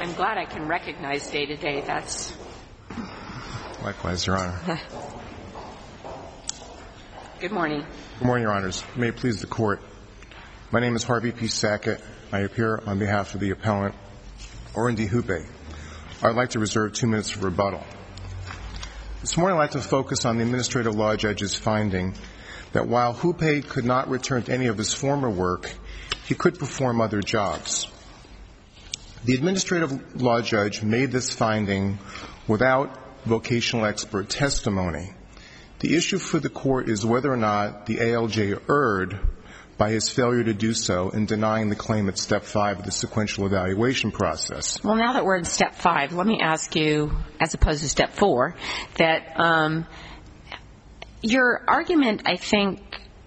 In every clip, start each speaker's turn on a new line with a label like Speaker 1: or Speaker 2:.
Speaker 1: I'm glad I can recognize day-to-day. That's...
Speaker 2: Likewise, Your Honor.
Speaker 1: Good morning.
Speaker 2: Good morning, Your Honors. May it please the Court. My name is Harvey P. Sackett. I appear on behalf of the appellant, Orindi Hupay. I'd like to reserve 2 minutes for rebuttal. This morning I'd like to focus on the administrative law judge's finding that while Hupay could not return to any of his former work, he could perform other jobs. The administrative law judge made this finding without vocational expert testimony. The issue for the Court is whether or not the ALJ erred by his failure to do so in denying the claim at Step 5 of the sequential evaluation process.
Speaker 1: Well, now that we're in Step 5, let me ask you, as opposed to Step 4, that your argument, I think,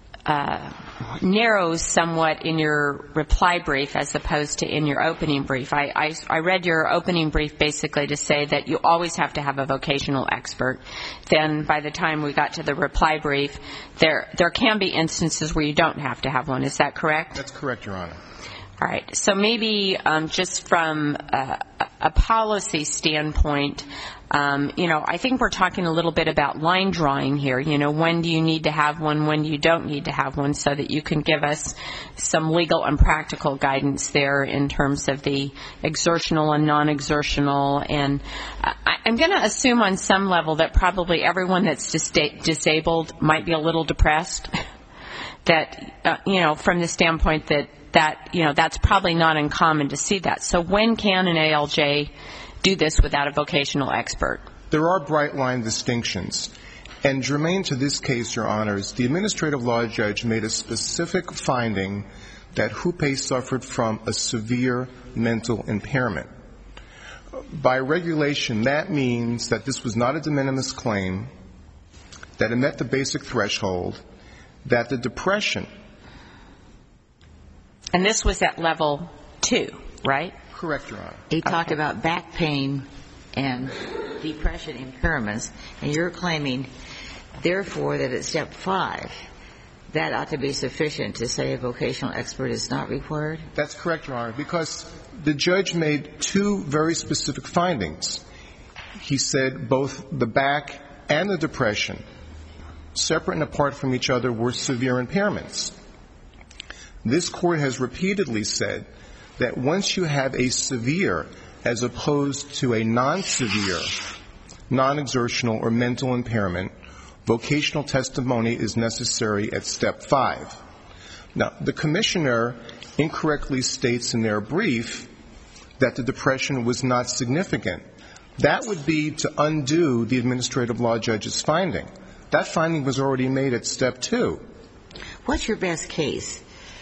Speaker 1: narrows somewhat in your reply brief as opposed to in your opening brief. I read your opening brief basically to say that you always have to have a vocational expert. Then by the time we got to the reply brief, there can be instances where you don't have to have one. Is that correct?
Speaker 2: That's correct, Your Honor.
Speaker 1: All right. So maybe just from a policy standpoint, I think we're talking a little bit about line drawing here. When do you need to have one, when you don't need to have one, so that you can give us some legal and practical guidance there in terms of the exertional and non-exertional. And I'm going to assume on some level that probably everyone that's disabled might be a little depressed, that, from the standpoint that's probably not uncommon to see that. So when can an ALJ do this without a vocational expert?
Speaker 2: There are bright-line distinctions. And germane to this case, Your Honors, the administrative law judge made a specific finding that Hupay suffered from a severe mental impairment. By regulation, that means that this was not a de minimis claim, that it met the basic threshold, that the depression...
Speaker 1: And this was at level 2, right?
Speaker 2: Correct, Your Honor.
Speaker 3: He talked about back pain and depression impairments, and you're claiming, therefore, that at Step 5, that ought to be sufficient to say a vocational expert is not required?
Speaker 2: That's correct, Your Honor, because the judge made 2 very specific findings. He said both the back and the depression, separate and apart from each other, were severe impairments. This Court has repeatedly said that once you have a severe as opposed to a non-severe, non-exertional or mental impairment, vocational testimony is necessary at Step 5. Now, the Commissioner incorrectly states in their brief that the depression was not significant. That would be to undo the administrative law judge's finding. That finding was already made at Step 2.
Speaker 3: What's your best case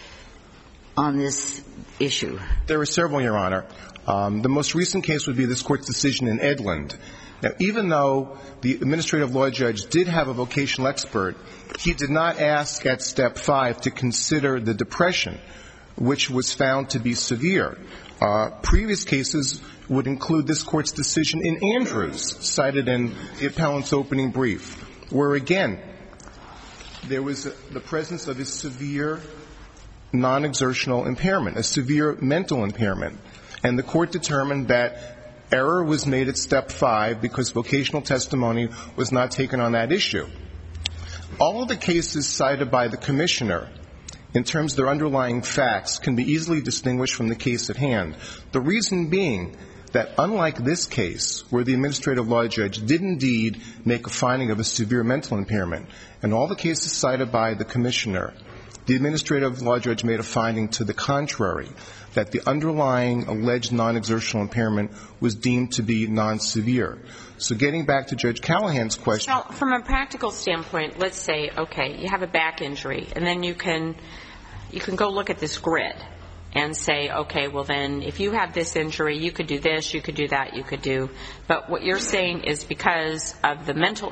Speaker 3: on this issue?
Speaker 2: There are several, Your Honor. The most recent case would be this Court's decision in Edlund. Now, even though the administrative law judge did have a vocational expert, he did not ask at Step 5 to consider the depression, which was found to be severe. Previous cases would include this Court's decision in Andrews, cited in the appellant's opening brief, where, again, there was the presence of a severe non-exertional impairment, a severe mental impairment. And the Court determined that error was made at Step 5 because vocational testimony was not taken on that issue. All of the cases cited by the Commissioner, in terms of their underlying facts, can be easily distinguished from the case at hand. The reason being that unlike this case, where the administrative law judge did indeed make a finding of a severe mental impairment, and all the cases cited by the Commissioner, the administrative law judge made a finding to the contrary, that the underlying alleged non-exertional impairment was deemed to be non-severe. So getting back to Judge Callahan's question.
Speaker 1: Well, from a practical standpoint, let's say, okay, you have a back injury, and then you can go look at this grid and say, okay, well then, if you have this injury, you could do this, you could do that, you could do. But what you're saying is because of the mental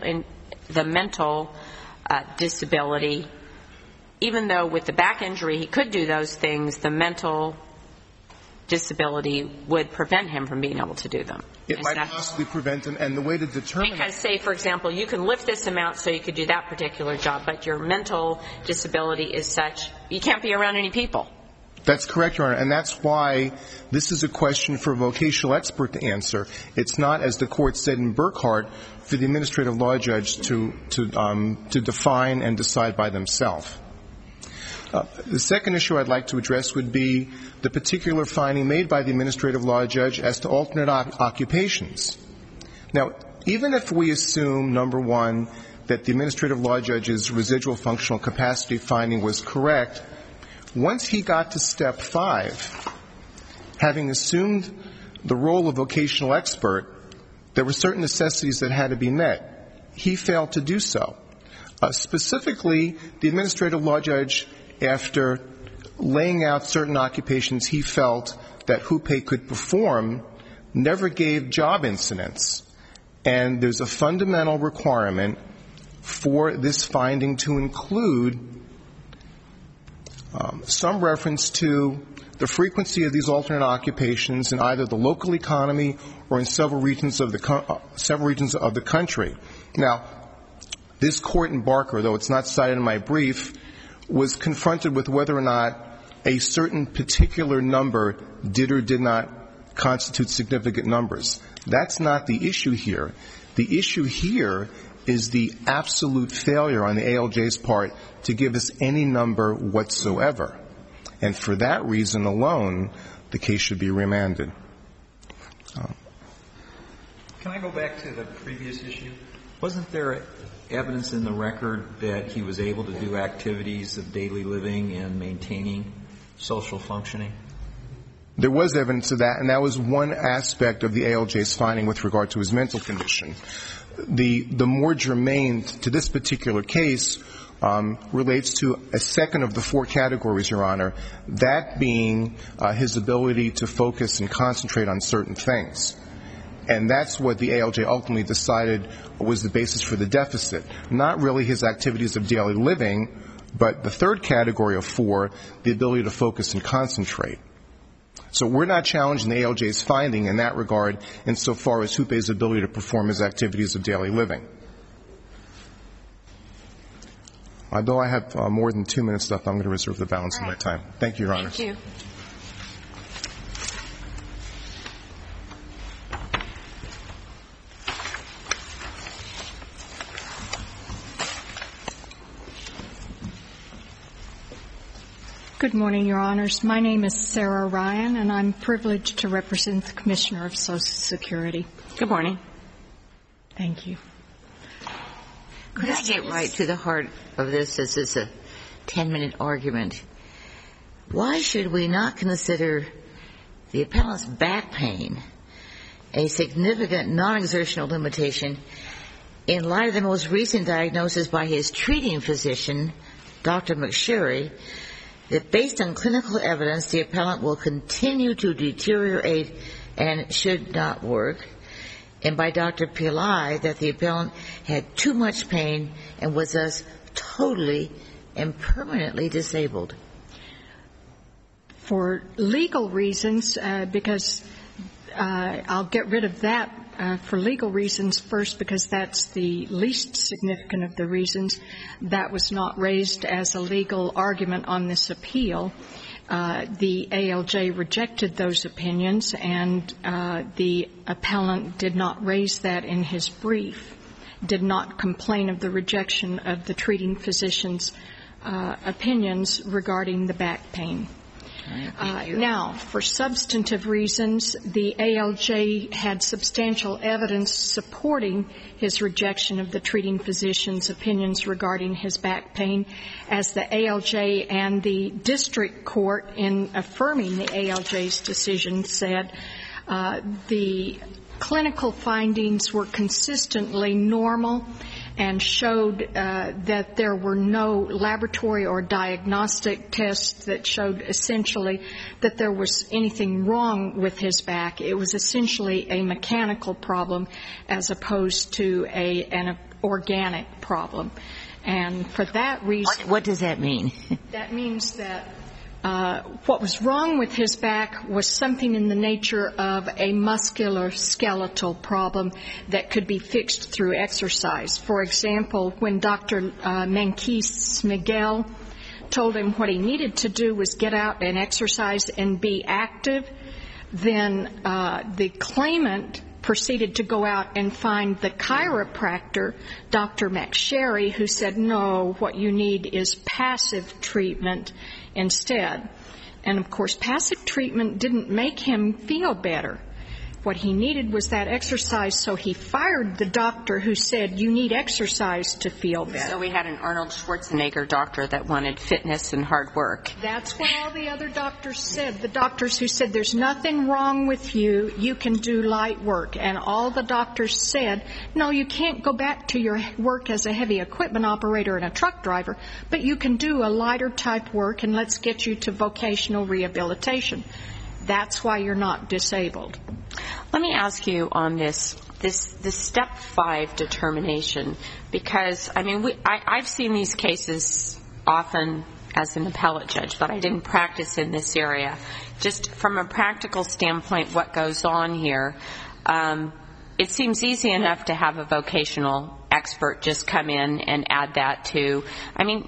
Speaker 1: disability, even though with the back injury he could do those things, the mental disability would prevent him from being able to do them.
Speaker 2: It might possibly prevent him, and the way to determine
Speaker 1: because, say, for example, you can lift this amount so you could do that particular job, but your mental disability is such, you can't be around any people.
Speaker 2: That's correct, Your Honor, and that's why this is a question for a vocational expert to answer. It's not, as the Court said in Burkhart, for the administrative law judge to define and decide by themselves. The second issue I'd like to address would be the particular finding made by the administrative law judge as to alternate occupations. Now, even if we assume, number one, that the administrative law judge's residual functional capacity finding was correct, once he got to step 5, having assumed the role of vocational expert, there were certain necessities that had to be met. He failed to do so. Specifically, the administrative law judge, after laying out certain occupations he felt that Hupé could perform, never gave job incidents. And there's a fundamental requirement for this finding to include some reference to the frequency of these alternate occupations in either the local economy or in several regions of the country. Now, this Court in Barker, though it's not cited in my brief, was confronted with whether or not a certain particular number did or did not constitute significant numbers. That's not the issue here. The issue here is the absolute failure on the ALJ's part to give us any number whatsoever. And for that reason alone, the case should be remanded.
Speaker 4: Can I go back to the previous issue? Wasn't there evidence in the record that he was able to do activities of daily living and maintaining social functioning?
Speaker 2: There was evidence of that, and that was one aspect of the ALJ's finding with regard to his mental condition. The more germane to this particular case relates to a second of the 4 categories, Your Honor, that being his ability to focus and concentrate on certain things. And that's what the ALJ ultimately decided was the basis for the deficit. Not really his activities of daily living, but the third category of 4, the ability to focus and concentrate. So we're not challenging the ALJ's finding in that regard insofar as Hupé's ability to perform his activities of daily living. Although I have more than 2 minutes left, I'm going to reserve the balance of my time. Thank you, Your Honor.
Speaker 1: Thank you.
Speaker 5: Good morning, Your Honors. My name is Sarah Ryan, and I'm privileged to represent the Commissioner of Social Security.
Speaker 1: Good morning.
Speaker 5: Thank you.
Speaker 3: Could I get right to the heart of this? This is a 10-minute argument. Why should we not consider the appellant's back pain a significant non-exertional limitation in light of the most recent diagnosis by his treating physician, Dr. McSherry, that based on clinical evidence, the appellant will continue to deteriorate and should not work, and by Dr. Pillai that the appellant had too much pain and was thus totally and permanently disabled?
Speaker 5: For legal reasons, because I'll get rid of that for legal reasons first, because that's the least significant of the reasons. That was not raised as a legal argument on this appeal. The ALJ rejected those opinions, and the appellant did not raise that in his brief, did not complain of the rejection of the treating physician's opinions regarding the back pain. Now, for substantive reasons, the ALJ had substantial evidence supporting his rejection of the treating physician's opinions regarding his back pain, as the ALJ and the district court, in affirming the ALJ's decision, said the clinical findings were consistently normal and showed that there were no laboratory or diagnostic tests that showed essentially that there was anything wrong with his back. It was essentially a mechanical problem as opposed to an organic problem. And for that reason...
Speaker 3: What does that mean?
Speaker 5: That means that what was wrong with his back was something in the nature of a musculoskeletal problem that could be fixed through exercise. For example, when Dr. Manquis Miguel told him what he needed to do was get out and exercise and be active, then the claimant proceeded to go out and find the chiropractor, Dr. McSherry, who said, no, what you need is passive treatment instead. And, of course, passive treatment didn't make him feel better. What he needed was that exercise, so he fired the doctor who said, you need exercise to feel better.
Speaker 1: So we had an Arnold Schwarzenegger doctor that wanted fitness and hard work.
Speaker 5: That's what all the other doctors said. The doctors who said, there's nothing wrong with you, you can do light work. And all the doctors said, no, you can't go back to your work as a heavy equipment operator and a truck driver, but you can do a lighter type work, and let's get you to vocational rehabilitation. That's why you're not disabled.
Speaker 1: Let me ask you on this Step 5 determination, because, I mean, I've seen these cases often as an appellate judge, but I didn't practice in this area. Just from a practical standpoint, what goes on here, it seems easy enough to have a vocational expert just come in and add that to, I mean,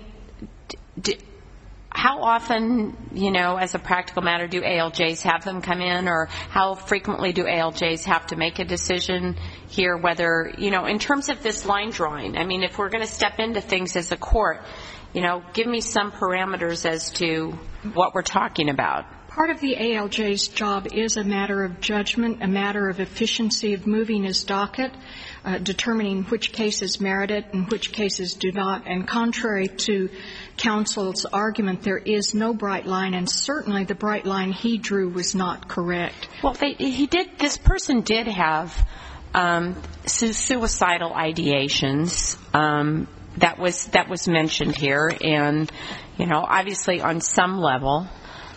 Speaker 1: how often, you know, as a practical matter, do ALJs have them come in, or how frequently do ALJs have to make a decision here whether, you know, in terms of this line drawing? I mean, if we're going to step into things as a court, you know, give me some parameters as to what we're talking about.
Speaker 5: Part of the ALJ's job is a matter of judgment, a matter of efficiency of moving his docket, determining which cases merit it and which cases do not. And contrary to counsel's argument, there is no bright line, and certainly the bright line he drew was not correct.
Speaker 1: Well, this person did have suicidal ideations. That was mentioned here, and, you know, obviously on some level,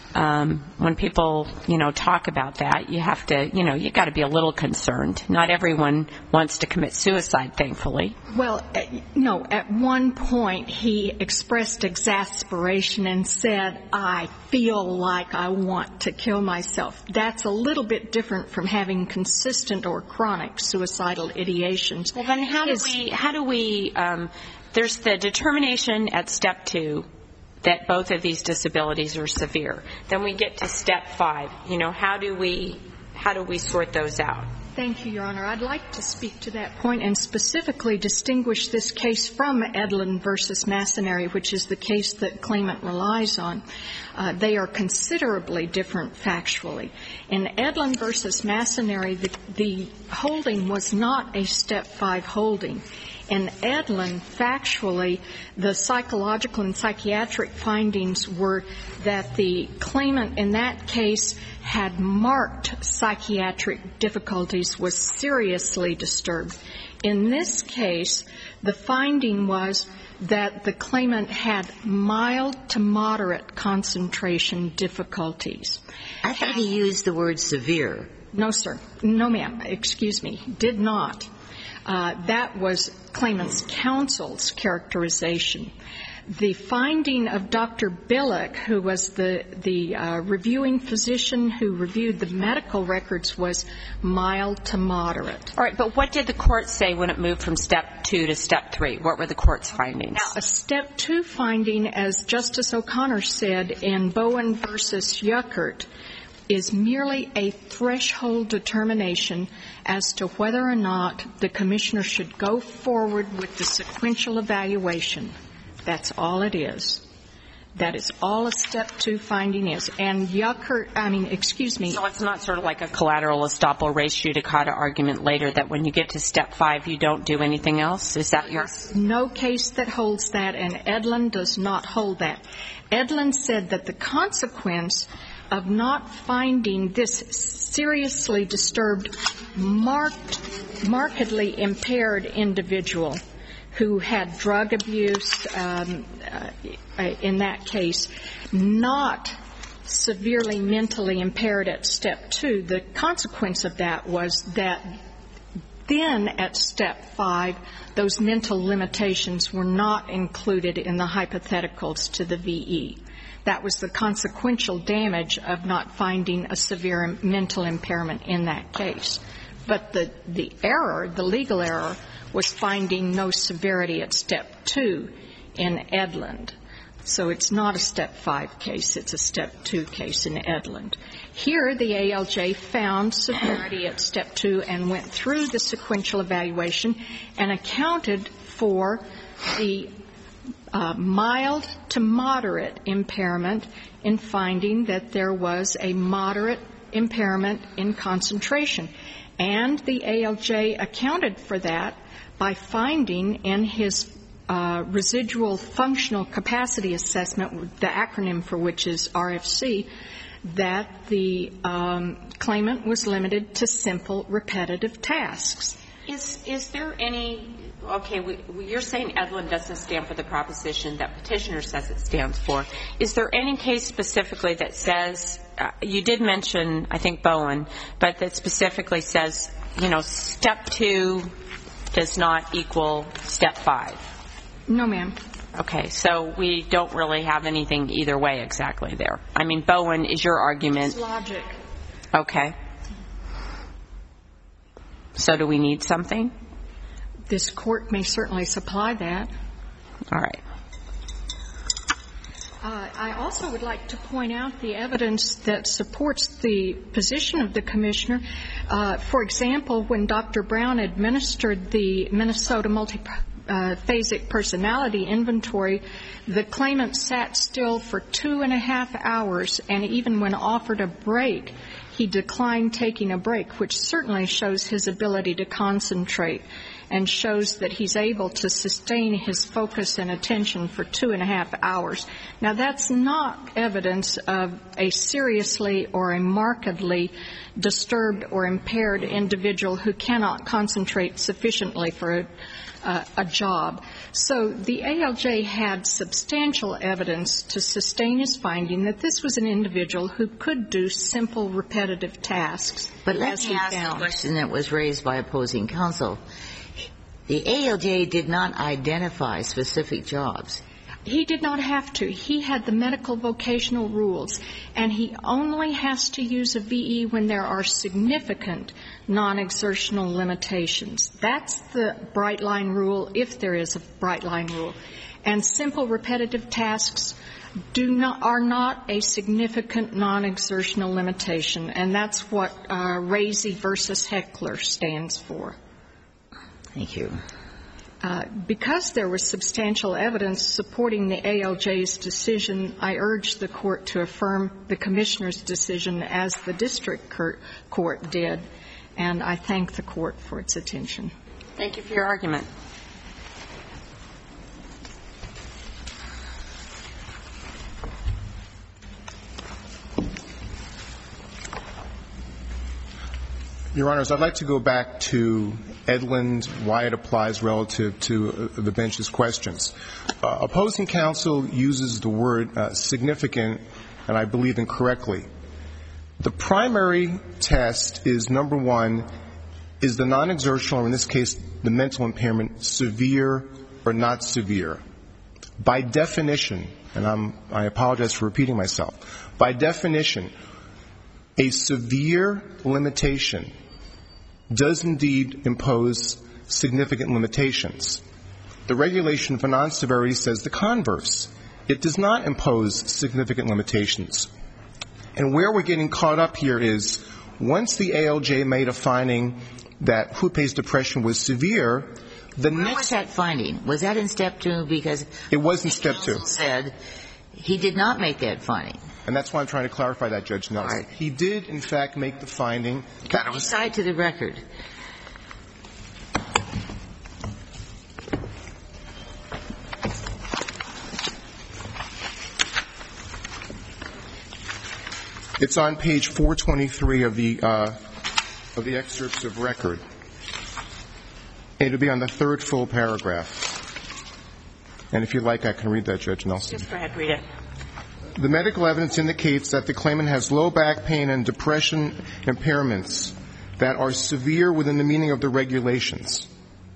Speaker 1: when people, you know, talk about that, you have to, you know, you got to be a little concerned. Not everyone wants to commit suicide, thankfully.
Speaker 5: Well, no, at one point he expressed exasperation and said, I feel like I want to kill myself. That's a little bit different from having consistent or chronic suicidal ideations.
Speaker 1: Well, then how do we there's the determination at Step 2 that both of these disabilities are severe. Then we get to Step 5. You know, how do we sort those out?
Speaker 5: Thank you, Your Honor. I'd like to speak to that point and specifically distinguish this case from Edlin versus Massonary, which is the case that claimant relies on. They are considerably different factually. In Edlin versus Massonary, the holding was not a Step 5 holding. In Edlin, factually, the psychological and psychiatric findings were that the claimant in that case had marked psychiatric difficulties, was seriously disturbed. In this case, the finding was that the claimant had mild to moderate concentration difficulties.
Speaker 3: I thought he used the word severe.
Speaker 5: No, sir. No, ma'am. Excuse me. Did not. That was claimant's counsel's characterization. The finding of Dr. Billick, who was the reviewing physician who reviewed the medical records, was mild to moderate.
Speaker 1: All right, but what did the court say when it moved from Step 2 to Step 3? What were the court's findings?
Speaker 5: Now, a Step 2 finding, as Justice O'Connor said in Bowen versus Yuckert, is merely a threshold determination as to whether or not the commissioner should go forward with the sequential evaluation. That's all it is. That is all a Step 2 finding is. And Yuckert, So
Speaker 1: it's not sort of like a collateral estoppel res judicata argument later that when you get to Step 5 you don't do anything else? Is that your...
Speaker 5: No case that holds that, and Edlin does not hold that. Edlin said that the consequence of not finding this seriously disturbed, markedly impaired individual who had drug abuse, in that case, not severely mentally impaired at Step 2, the consequence of that was that then at Step 5, those mental limitations were not included in the hypotheticals to the VE. That was the consequential damage of not finding a severe mental impairment in that case. But the error, the legal error, was finding no severity at Step 2 in Edlin. So it's not a Step 5 case. It's a Step 2 case in Edlund. Here, the ALJ found severity at Step 2 and went through the sequential evaluation and accounted for the mild to moderate impairment in finding that there was a moderate impairment in concentration. And the ALJ accounted for that by finding in his residual functional capacity assessment, the acronym for which is RFC, that the claimant was limited to simple repetitive tasks.
Speaker 1: Is there any, okay, you're saying Edlund doesn't stand for the proposition that petitioner says it stands for. Is there any case specifically that says, you did mention, I think, Bowen, but that specifically says, you know, Step 2 does not equal Step 5?
Speaker 5: No, ma'am.
Speaker 1: Okay, so we don't really have anything either way exactly there. I mean, Bowen is your argument.
Speaker 5: It's logic.
Speaker 1: Okay. So do we need something?
Speaker 5: This Court may certainly supply that.
Speaker 1: All right.
Speaker 5: I also would like to point out the evidence that supports the position of the Commissioner. For example, when Dr. Brown administered the Minnesota multiphasic personality inventory, the claimant sat still for 2.5 hours, and even when offered a break, he declined taking a break, which certainly shows his ability to concentrate and shows that he's able to sustain his focus and attention for 2.5 hours. Now, that's not evidence of a seriously or a markedly disturbed or impaired individual who cannot concentrate sufficiently for a job. So the ALJ had substantial evidence to sustain his finding that this was an individual who could do simple, repetitive tasks.
Speaker 3: But let me ask a question that was raised by opposing counsel. The ALJ did not identify specific jobs.
Speaker 5: He did not have to. He had the medical vocational rules, and he only has to use a VE when there are significant non-exertional limitations. That's the bright line rule, if there is a bright line rule. And simple repetitive tasks are not a significant non-exertional limitation, and that's what Raisey versus Heckler stands for.
Speaker 3: Thank you.
Speaker 5: Because there was substantial evidence supporting the ALJ's decision, I urge the Court to affirm the Commissioner's decision as the District Court did, and I thank the Court for its attention.
Speaker 1: Thank you for your argument.
Speaker 2: Your Honors, I'd like to go back to Edlund, why it applies relative to the bench's questions. Opposing counsel uses the word significant, and I believe incorrectly. The primary test is, number one, is the non-exertional, or in this case, the mental impairment, severe or not severe? By definition, and I apologize for repeating myself, by definition, a severe limitation does indeed impose significant limitations. The regulation for non-severity says the converse. It does not impose significant limitations. And where we're getting caught up here is, once the ALJ made a finding that Hupé's depression was severe, the next...
Speaker 3: Where was that finding? Was that in Step 2? Because
Speaker 2: it was in Step 2.
Speaker 3: Said he did not make that finding.
Speaker 2: And that's why I'm trying to clarify that, Judge Nelson.
Speaker 3: Right.
Speaker 2: He did, in fact, make the finding that it was...
Speaker 3: Cite to the record.
Speaker 2: It's on page 423 of the excerpts of record. And it'll be on the third full paragraph. And if you'd like, I can read that, Judge Nelson.
Speaker 1: Just go ahead, read it.
Speaker 2: The medical evidence indicates that the claimant has low back pain and depression impairments that are severe within the meaning of the regulations.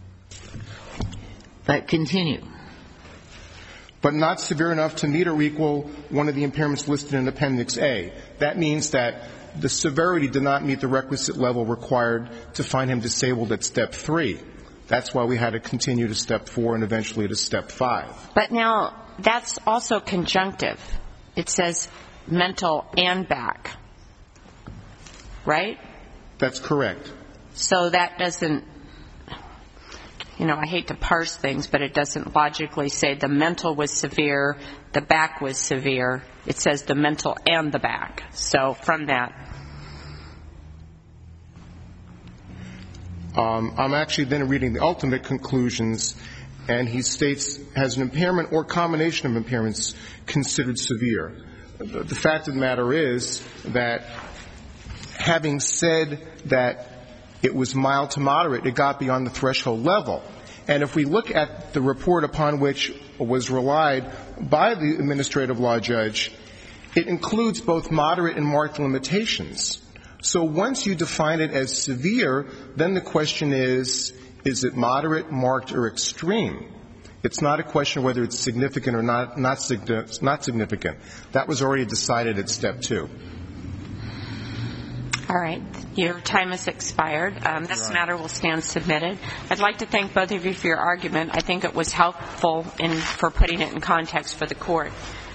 Speaker 3: But continue.
Speaker 2: But not severe enough to meet or equal one of the impairments listed in Appendix A. That means that the severity did not meet the requisite level required to find him disabled at Step 3. That's why we had to continue to Step 4 and eventually to Step 5.
Speaker 1: But now, that's also conjunctive. It says mental and back, right?
Speaker 2: That's correct.
Speaker 1: So that doesn't, I hate to parse things, but it doesn't logically say the mental was severe, the back was severe. It says the mental and the back. So from that.
Speaker 2: I'm actually then reading the ultimate conclusions, and he states, has an impairment or combination of impairments considered severe. The fact of the matter is that having said that it was mild to moderate, it got beyond the threshold level. And if we look at the report upon which was relied by the administrative law judge, it includes both moderate and marked limitations. So once you define it as severe, then the question is it moderate, marked, or extreme? It's not a question of whether it's significant or not significant. That was already decided at step 2.
Speaker 1: All right. Your time has expired. This matter will stand submitted. I'd like to thank both of you for your argument. I think it was helpful for putting it in context for the court.